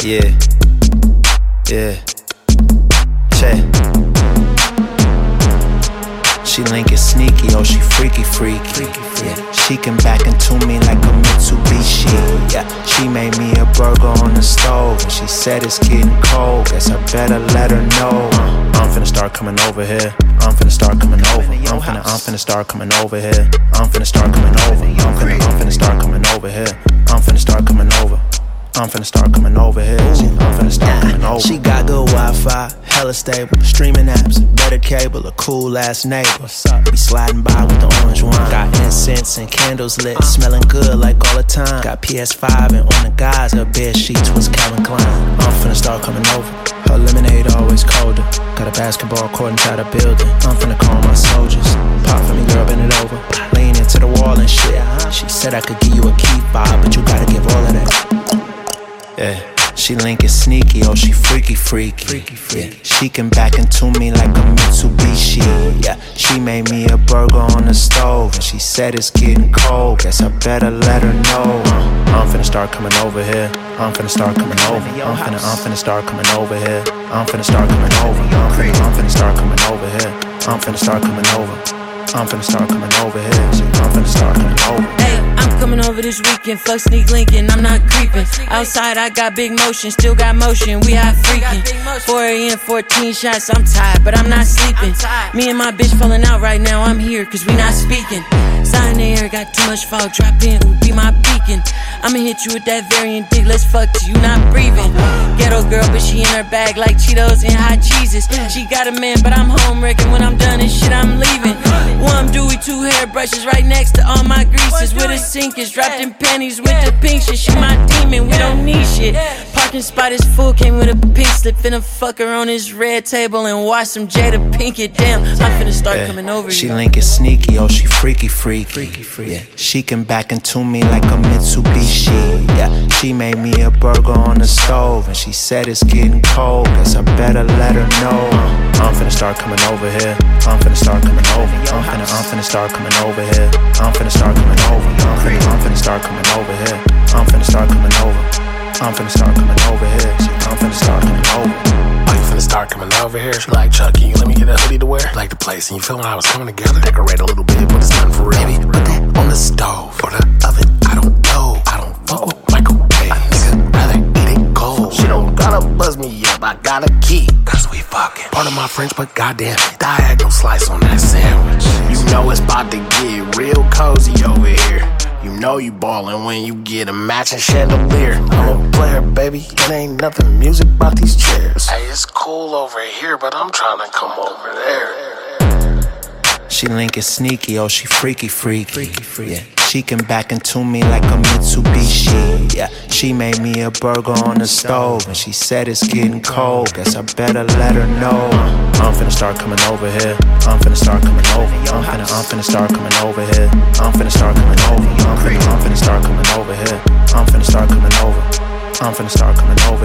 Yeah. Check. She linkin' sneaky, oh she freaky. Yeah, she can back into me like a Mitsubishi. Yeah, she made me a burger on the stove, and she said it's getting cold. Guess I better let her know. I'm finna start coming over here. I'm finna start coming over. I'm finna start coming over here. I'm finna start coming over. I'm finna start coming over here. I'm finna start coming over. I'm finna start coming over here. I'm finna start coming over. She got good Wi-Fi, hella stable, streaming apps, better cable, a cool ass neighbor. Be sliding by with the orange wine. Got incense and candles lit, smelling good like all the time. Got PS5 and on the guys, her bed sheets was Calvin Klein. I'm finna start coming over. Her lemonade always colder. Got a basketball court inside a building. I'm finna call my soldiers. Pop for me, girl, bend it over. Lean into the wall and shit. She said I could give you a key fob, but you gotta give all of that. Yeah, she linkin' sneaky, oh she freaky. Yeah, she can back into me like a Mitsubishi. Yeah, she made me a burger on the stove, and she said it's getting cold. Guess I better let her know. I'm finna start coming over here. I'm finna start coming over. I'm finna start coming over here. I'm finna start coming over. I'm finna start coming over here. I'm finna start coming over. I'm finna start coming over here. I'm finna start coming over. Hey, I'm coming over this weekend. Fuck sneak linking, I'm not creeping. Outside, I got big motion, still got motion. We out freaking. 4 a.m., 14 shots. I'm tired, but I'm not sleeping. Me and my bitch falling out right now. I'm here, cause we not speaking. Sign in the air, got too much fall. Drop in, ooh, be my beacon. I'ma hit you with that variant dick. Let's fuck till you not breathing. Ghetto girl, but she in her bag like Cheetos and hot cheeses. She got a man, but I'm home wrecking. When I'm done and shit, I'm leaving. One Dewey, 2 hairbrushes right next to all my greases. With a sinkers, dropped in panties with the pink shit. She my demon, we don't need shit. Parking spot is full, came with a pink slip. Finna fuck her on this red table and watch some Jada Pinkett. Damn, I'm finna start coming over. She linkin' sneaky, oh she freaky. Yeah, she can back into me like a Mitsubishi. Yeah, she made me a burger on the stove, and she said it's getting cold. Guess I better let her know. I'm finna start coming over here. I'm finna start coming over. I'm finna start coming over here. I'm finna start coming over. I'm finna start coming over here. I'm finna start coming over. I'm finna start coming over here. I'm finna start coming over. Oh, you finna start coming over here? She like, Chucky, let me get a hoodie to wear. Like the place, and you feel when I was coming together. Decorate a little bit, but it's nothing for real. Baby, put that on the stove or the oven. I don't know. I don't fuck with microwaves. A nigga rather eat it cold. She don't gotta buzz me up. I got a key, cause we fucking. Part of my French, but goddamn, diagonal slice on that sandwich. You know it's about to get real cozy over here. You know you ballin' when you get a matching chandelier. I'm a player, baby. It ain't nothing music about these chairs. Hey, it's cool over here, but I'm trying to come over there. She linkin' sneaky, oh she freaky. Yeah, she can back into me like a Mitsubishi. Yeah, she made me a burger on the stove, and she said it's getting cold. Guess I better let her know. I'm finna start coming over here. I'm finna start coming over. I'm finna start coming over here. I'm finna start coming over. I'm finna start coming over here. I'm finna start coming over. I'm finna start coming over.